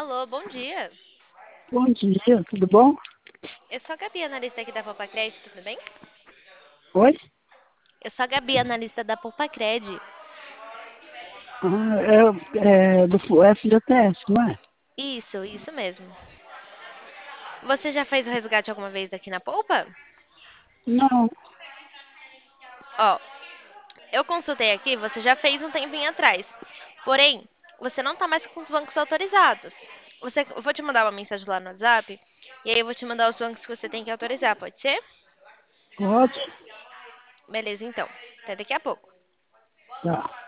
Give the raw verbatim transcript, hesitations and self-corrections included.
Alô, bom dia. Bom dia, tudo bom? Eu sou a Gabi, analista aqui da Poupa Cred, tudo bem? Oi? Eu sou a Gabi, analista da Poupa Cred. Ah, é, é do F G T S, não é? Isso, isso mesmo. Você já fez o resgate alguma vez aqui na Poupa? Não, Ó, eu consultei aqui, você já fez um tempinho atrás. Porém, você não tá mais com os bancos autorizados. Você, eu vou te mandar uma mensagem lá no WhatsApp, e aí eu vou te mandar os bancos que você tem que autorizar, pode ser? pode? Beleza, então. Até daqui a pouco. Tá.